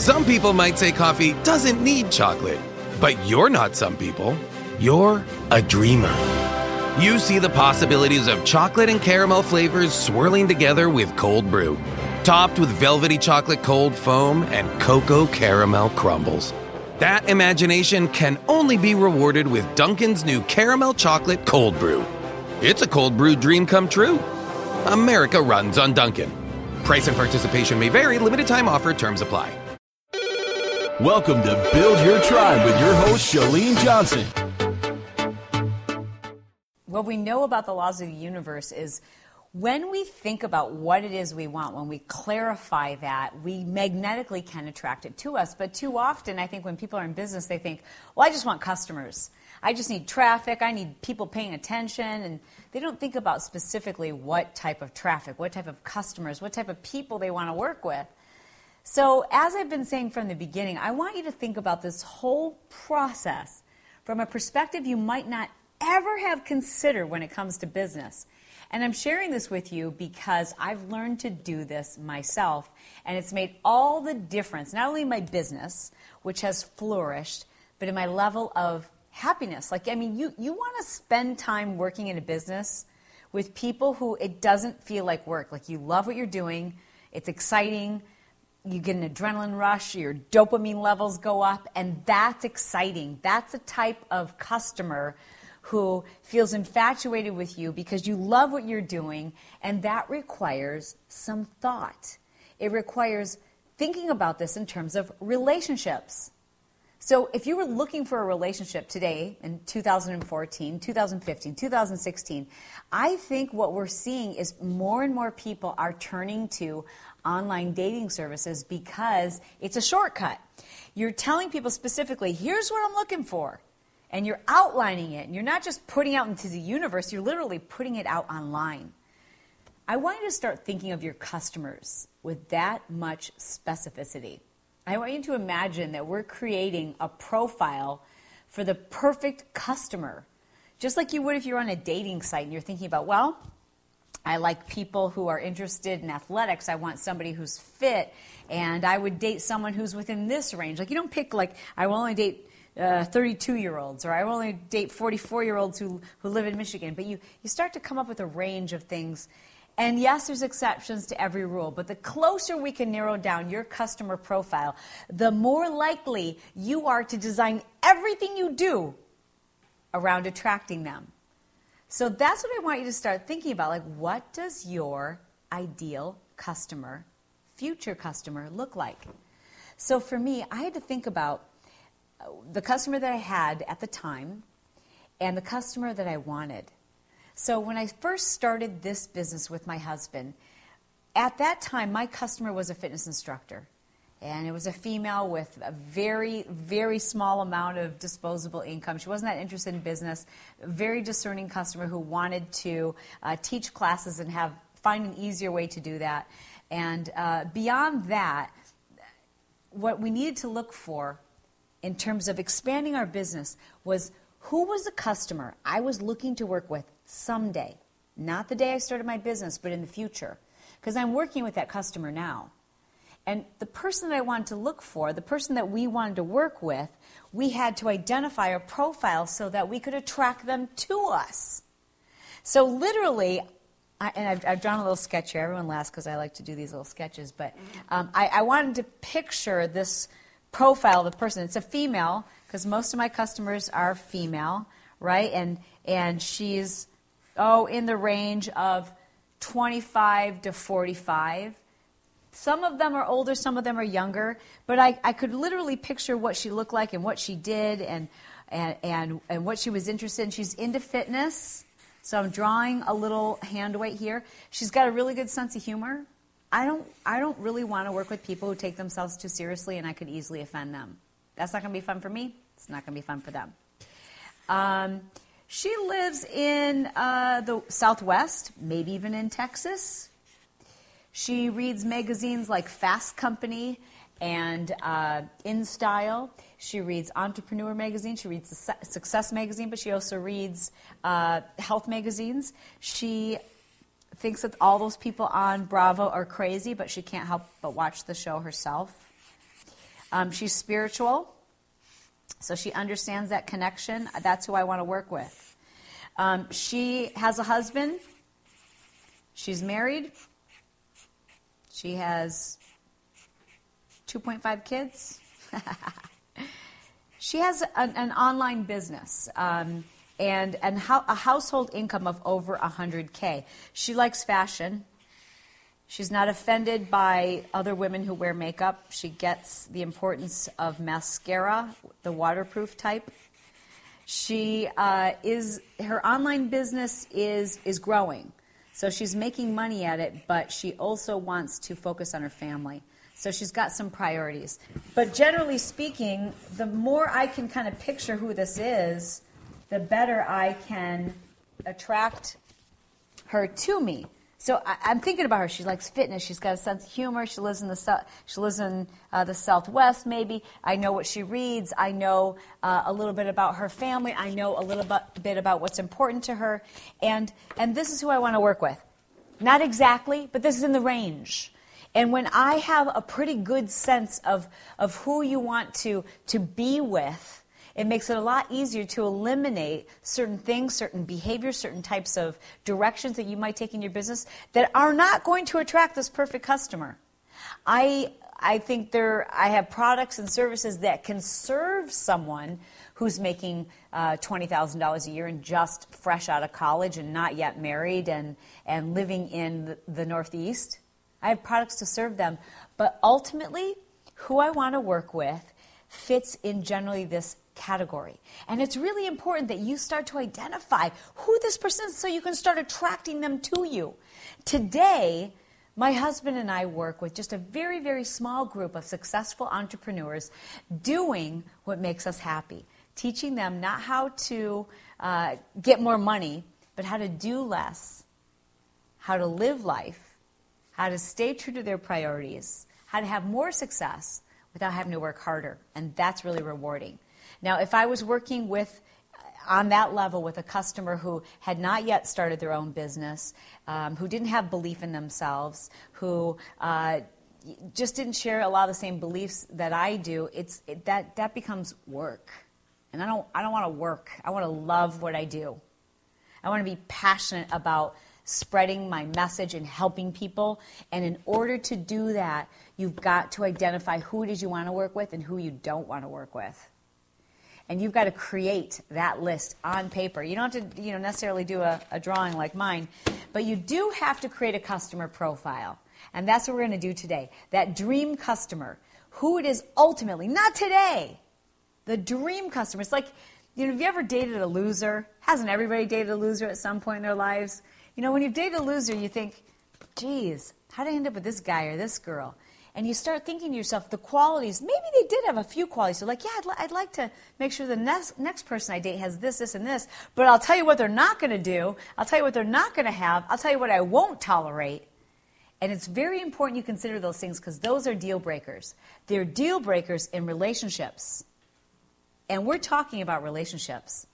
Some people might say coffee doesn't need chocolate, but you're not some people. You're a dreamer. You see the possibilities of chocolate and caramel flavors swirling together with cold brew, topped with velvety chocolate cold foam and cocoa caramel crumbles. That imagination can only be rewarded with Dunkin's new caramel chocolate cold brew. It's a cold brew dream come true. America runs on Dunkin'. Price and participation may vary. Limited time offer. Terms apply. Welcome to Build Your Tribe with your host, Chalene Johnson. What we know about the laws of the universe is when we think about what it is we want, when we clarify that, we magnetically can attract it to us. But too often, I think when people are in business, they think, well, I just want customers. I just need traffic. I need people paying attention. And they don't think about specifically what type of traffic, what type of customers, what type of people they want to work with. So as I've been saying from the beginning, I want you to think about this whole process from a perspective you might not ever have considered when it comes to business. And I'm sharing this with you because I've learned to do this myself, and it's made all the difference, not only in my business, which has flourished, but in my level of happiness. You want to spend time working in a business with people who it doesn't feel like work. Like you love what you're doing, it's exciting, you get an adrenaline rush, your dopamine levels go up, and that's exciting. That's a type of customer who feels infatuated with you because you love what you're doing, and that requires some thought. It requires thinking about this in terms of relationships. So if you were looking for a relationship today in 2014, 2015, 2016, I think what we're seeing is more and more people are turning to online dating services because it's a shortcut. You're telling people specifically, here's what I'm looking for. And you're outlining it, and you're not just putting it out into the universe, you're literally putting it out online. I want you to start thinking of your customers with that much specificity. I want you to imagine that we're creating a profile for the perfect customer, just like you would if you're on a dating site and you're thinking about, well, I like people who are interested in athletics. I want somebody who's fit, and I would date someone who's within this range. Like you don't pick I will only date 32-year-olds, or I will only date 44-year-olds who live in Michigan. But you start to come up with a range of things. And yes, there's exceptions to every rule, but the closer we can narrow down your customer profile, the more likely you are to design everything you do around attracting them. So that's what I want you to start thinking about. What does your ideal customer, future customer, look like? So for me, I had to think about the customer that I had at the time and the customer that I wanted. So when I first started this business with my husband, at that time, my customer was a fitness instructor. And it was a female with a very, very small amount of disposable income. She wasn't that interested in business. A very discerning customer who wanted to teach classes and find an easier way to do that. And beyond that, what we needed to look for in terms of expanding our business was who was the customer I was looking to work with someday. Not the day I started my business, but in the future. Because I'm working with that customer now. And the person that I wanted to look for, the person that we wanted to work with, we had to identify a profile so that we could attract them to us. So literally, I've drawn a little sketch here. Everyone laughs because I like to do these little sketches. But I wanted to picture this profile of the person. It's a female, because most of my customers are female, right? And she's, in the range of 25 to 45. Some of them are older, some of them are younger, but I could literally picture what she looked like and what she did and what she was interested in. She's into fitness, so I'm drawing a little hand weight here. She's got a really good sense of humor. I don't really want to work with people who take themselves too seriously, and I could easily offend them. That's not going to be fun for me. It's not going to be fun for them. She lives in the Southwest, maybe even in Texas. She reads magazines like Fast Company and InStyle. She reads Entrepreneur magazine. She reads Success magazine, but she also reads health magazines. She thinks that all those people on Bravo are crazy, but she can't help but watch the show herself. She's spiritual, so she understands that connection. That's who I want to work with. She has a husband. She's married. She has 2.5 kids. She has an online business and a household income of over $100K. She likes fashion. She's not offended by other women who wear makeup. She gets the importance of mascara, the waterproof type. Her online business is growing. So she's making money at it, but she also wants to focus on her family. So she's got some priorities. But generally speaking, the more I can kind of picture who this is, the better I can attract her to me. So I'm thinking about her. She likes fitness. She's got a sense of humor. She lives in the Southwest, maybe. I know what she reads. I know a little bit about her family. I know a little bit about what's important to her. And this is who I want to work with. Not exactly, but this is in the range. And when I have a pretty good sense of who you want to be with, it makes it a lot easier to eliminate certain things, certain behaviors, certain types of directions that you might take in your business that are not going to attract this perfect customer. I think I have products and services that can serve someone who's making $20,000 a year and just fresh out of college and not yet married and living in the Northeast. I have products to serve them. But ultimately, who I want to work with fits in generally this category. And it's really important that you start to identify who this person is so you can start attracting them to you. Today, my husband and I work with just a very, very small group of successful entrepreneurs doing what makes us happy, teaching them not how to get more money, but how to do less, how to live life, how to stay true to their priorities, how to have more success without having to work harder. And that's really rewarding. Now, if I was working on that level with a customer who had not yet started their own business, who didn't have belief in themselves, who just didn't share a lot of the same beliefs that I do, that becomes work. And I don't want to work. I want to love what I do. I want to be passionate about spreading my message and helping people. And in order to do that, you've got to identify who it is you want to work with and who you don't want to work with. And you've got to create that list on paper. You don't have to necessarily do a drawing like mine, but you do have to create a customer profile. And that's what we're going to do today. That dream customer, who it is ultimately, not today, the dream customer. It's like, have you ever dated a loser? Hasn't everybody dated a loser at some point in their lives? When you've dated a loser, you think, geez, how did I end up with this guy or this girl? And you start thinking to yourself, the qualities, maybe they did have a few qualities. So like, yeah, I'd like to make sure the next person I date has this, this, and this. But I'll tell you what they're not going to do. I'll tell you what they're not going to have. I'll tell you what I won't tolerate. And it's very important you consider those things because those are deal breakers. They're deal breakers in relationships. And we're talking about relationships.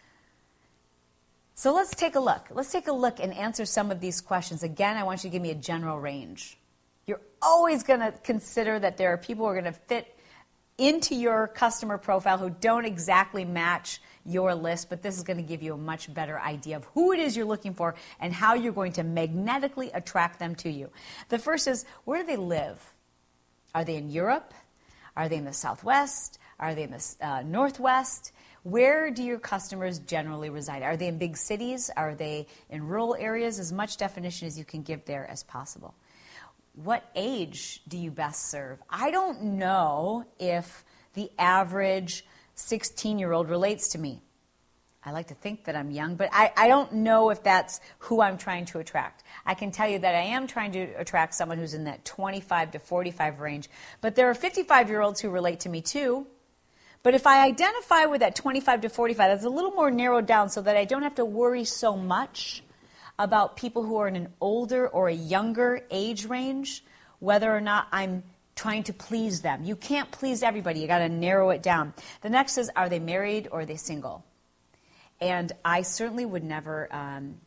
So let's take a look. Let's take a look and answer some of these questions. Again, I want you to give me a general range. You're always going to consider that there are people who are going to fit into your customer profile who don't exactly match your list, but this is going to give you a much better idea of who it is you're looking for and how you're going to magnetically attract them to you. The first is, where do they live? Are they in Europe? Are they in the Southwest? Are they in the Northwest? Where do your customers generally reside? Are they in big cities? Are they in rural areas? As much definition as you can give there as possible. What age do you best serve? I don't know if the average 16-year-old relates to me. I like to think that I'm young, but I don't know if that's who I'm trying to attract. I can tell you that I am trying to attract someone who's in that 25 to 45 range, but there are 55-year-olds who relate to me too. But if I identify with that 25 to 45, that's a little more narrowed down so that I don't have to worry so much about people who are in an older or a younger age range, whether or not I'm trying to please them. You can't please everybody. You got to narrow it down. The next is, are they married or are they single? And I certainly would never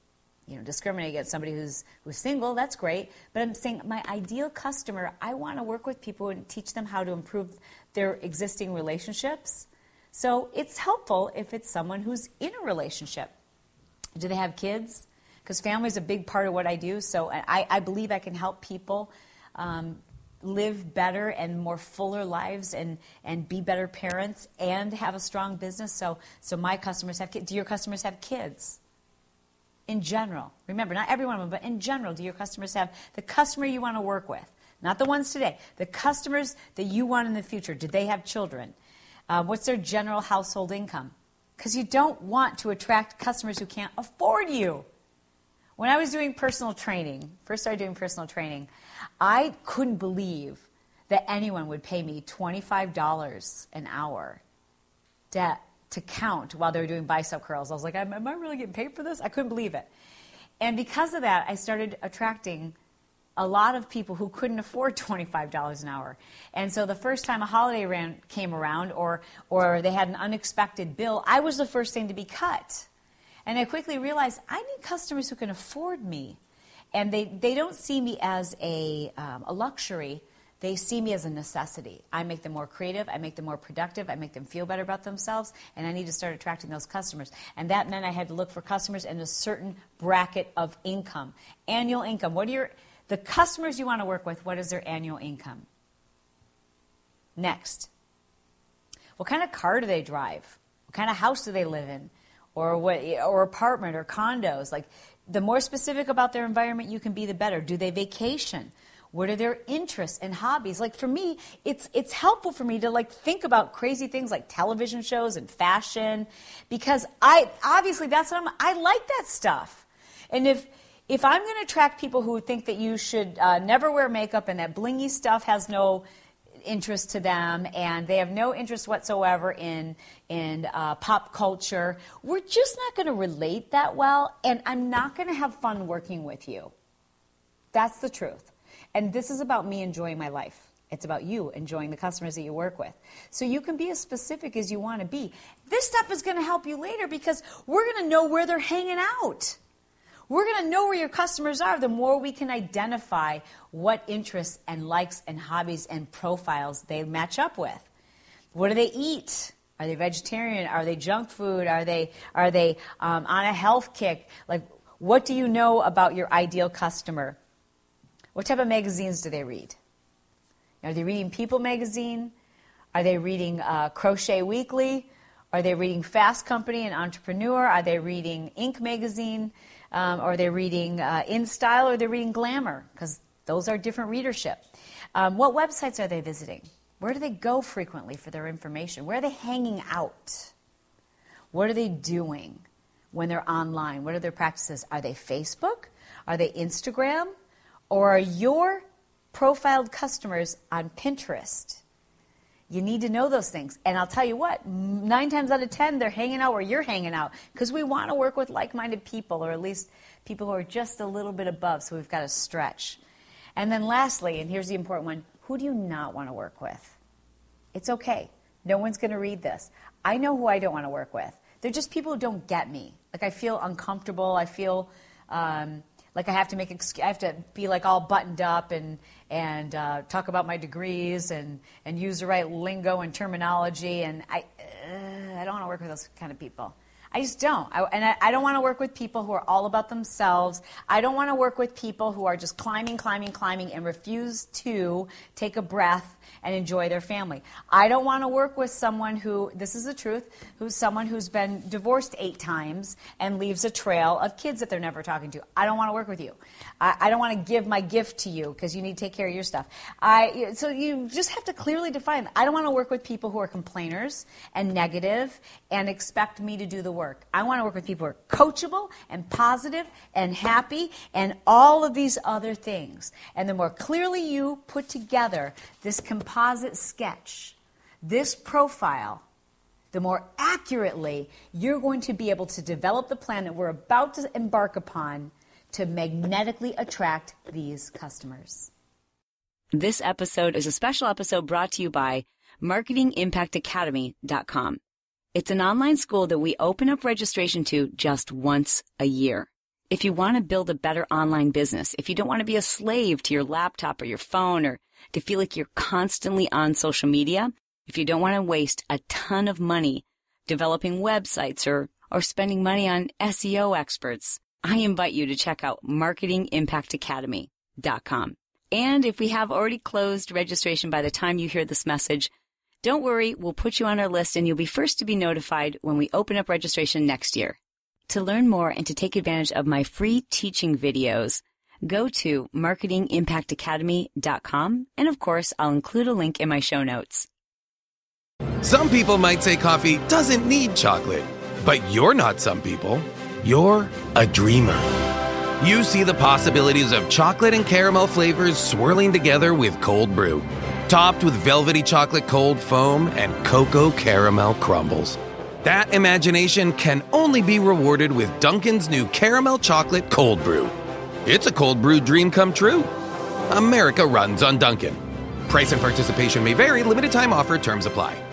discriminate against somebody who's single. That's great. But I'm saying my ideal customer, I want to work with people and teach them how to improve their existing relationships. So it's helpful if it's someone who's in a relationship. Do they have kids? Because family is a big part of what I do. So I believe I can help people live better and more fuller lives and be better parents and have a strong business. So my customers have kids. Do your customers have kids? In general. Remember, not every one of them, but in general, do your customers have the customer you want to work with? Not the ones today. The customers that you want in the future. Do they have children? What's their general household income? Because you don't want to attract customers who can't afford you. When I was doing personal training, first started doing personal training, I couldn't believe that anyone would pay me $25 an hour to count while they were doing bicep curls. I was like, am I really getting paid for this? I couldn't believe it. And because of that, I started attracting a lot of people who couldn't afford $25 an hour. And so the first time a holiday came around or they had an unexpected bill, I was the first thing to be cut. And I quickly realized I need customers who can afford me. And they don't see me as a luxury. They see me as a necessity. I make them more creative. I make them more productive. I make them feel better about themselves. And I need to start attracting those customers. And that meant I had to look for customers in a certain bracket of income. Annual income. The customers you want to work with, what is their annual income? Next. What kind of car do they drive? What kind of house do they live in? Or apartment or condos? Like, the more specific about their environment you can be, the better. Do they vacation? What are their interests and hobbies? Like, for me, it's helpful for me to think about crazy things like television shows and fashion, because I like that stuff. And if I'm going to attract people who think that you should never wear makeup and that blingy stuff has no interest to them and they have no interest whatsoever in pop culture, we're just not going to relate that well, and I'm not going to have fun working with you. That's the truth. And this is about me enjoying my life. It's about you enjoying the customers that you work with. So you can be as specific as you want to be. This stuff is going to help you later because we're going to know where they're hanging out. We're going to know where your customers are the more we can identify what interests and likes and hobbies and profiles they match up with. What do they eat? Are they vegetarian? Are they junk food? Are they on a health kick? Like, what do you know about your ideal customer? What type of magazines do they read? Are they reading People magazine? Are they reading Crochet Weekly? Are they reading Fast Company and Entrepreneur? Are they reading Inc. magazine? Or are they reading InStyle, or are they reading Glamour? Because those are different readership. What websites are they visiting? Where do they go frequently for their information? Where are they hanging out? What are they doing when they're online? What are their practices? Are they Facebook? Are they Instagram? Or are your profiled customers on Pinterest? You need to know those things. And I'll tell you what, 9 times out of 10, they're hanging out where you're hanging out, because we want to work with like-minded people, or at least people who are just a little bit above, so we've got to stretch. And then lastly, and here's the important one, who do you not want to work with? It's okay. No one's going to read this. I know who I don't want to work with. They're just people who don't get me. Like, I feel uncomfortable. I feel like I have to be like all buttoned up and talk about my degrees and use the right lingo and terminology, and I don't want to work with those kind of people. I just don't. I don't want to work with people who are all about themselves. I don't want to work with people who are just climbing, and refuse to take a breath and enjoy their family. I don't want to work with someone who, this is the truth, who's someone who's been divorced 8 times and leaves a trail of kids that they're never talking to. I don't want to work with you. I don't want to give my gift to you because you need to take care of your stuff. So you just have to clearly define. I don't want to work with people who are complainers and negative and expect me to do the work. I want to work with people who are coachable and positive and happy and all of these other things. And the more clearly you put together this composite sketch, this profile, the more accurately you're going to be able to develop the plan that we're about to embark upon to magnetically attract these customers. This episode is a special episode brought to you by MarketingImpactAcademy.com. It's an online school that we open up registration to just once a year. If you want to build a better online business, if you don't want to be a slave to your laptop or your phone or to feel like you're constantly on social media, if you don't want to waste a ton of money developing websites or spending money on SEO experts, I invite you to check out marketingimpactacademy.com. And if we have already closed registration by the time you hear this message, don't worry, we'll put you on our list and you'll be first to be notified when we open up registration next year. To learn more and to take advantage of my free teaching videos, go to marketingimpactacademy.com. And of course, I'll include a link in my show notes. Some people might say coffee doesn't need chocolate, but you're not some people. You're a dreamer. You see the possibilities of chocolate and caramel flavors swirling together with cold brew, topped with velvety chocolate cold foam and cocoa caramel crumbles. That imagination can only be rewarded with Dunkin's new caramel chocolate cold brew. It's a cold brew dream come true. America runs on Dunkin'. Price and participation may vary. Limited time offer. Terms apply.